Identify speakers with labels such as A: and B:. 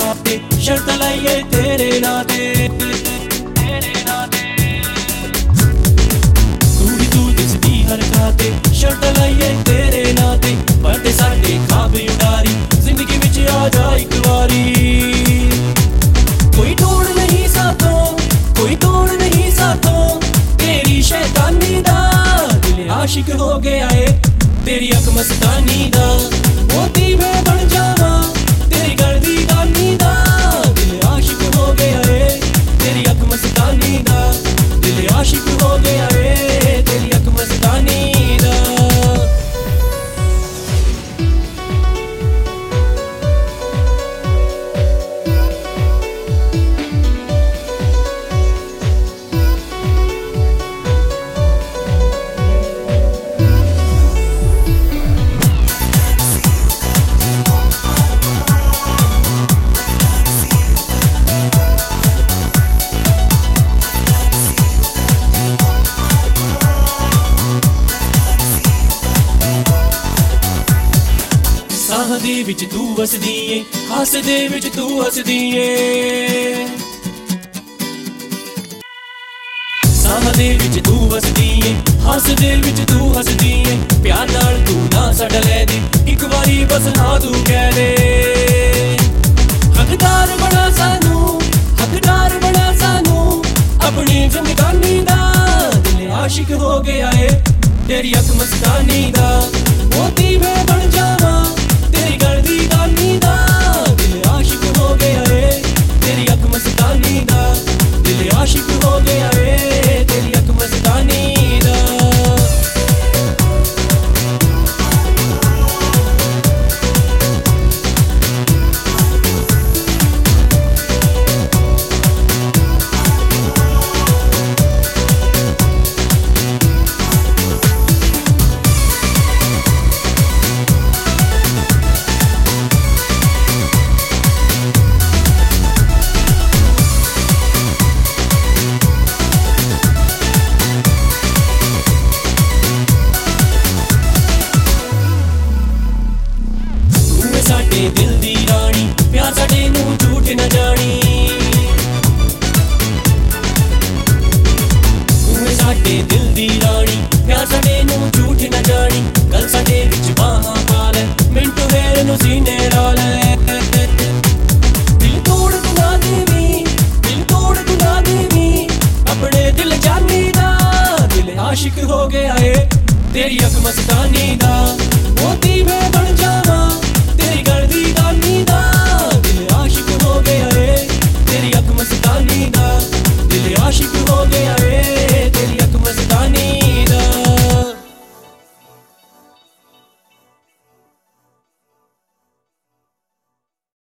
A: खाते शर्त लाइए तेरे नाते तू दिसदी हर खाते शर्त लाइए तेरे नाते बड़े साडे खाब उडारी जिंदगी विच आ जा इक वारी कोई तोड़ नहीं साथों कोई तोड़ नहीं साथों तेरी शैतानी दा दिल आशिक हो गया है तेरी अख मस्तानी दा मोती मैं बन जावा तेरी गर्दी गानी दा दिल आशिक हो गया है तेरी अख मस्तानी दा दिल आशिक हो गया है तेरी अख मस्तानी दा साह दे विच तू वसदी ए हास दे विच तू हसदी ए साह दे विच तू वसदी ए हास दे विच तू हसदी ए प्यार नाल तू ना सड़ लै दे इक वारी बस हाँ तू कह दे हकदार बड़ा सानू अपनी जिंदगानी दा दिल आशिक हो गया है तेरी अख मस्तानी दा मोती मैं बन जावा तेरी गर्दी गानी दा दिल आशिक हो गया है तेरी अख मस्तानी दा दिल आशिक हो गया है तेरी अख मस्तानी दा साडे दिल दी रानी प्यार साडे नू झूठ न जानी तू साडे दिल दी रानी प्यार साडे नू झूठ न जानी गल साडे विच बाहां पा लै मिंटू वेर नू सीने ला लै दिल तोड़ तू ना देवी अपने दिल जानी दा दिल आशिक हो गया है तेरी अख मस्तानी दा मोती मैं बन जावा तेरी गर्दी गानी दा दिल आशिक हो गया है तेरी अख मस्तानी दा दिल आशिक हो गया है।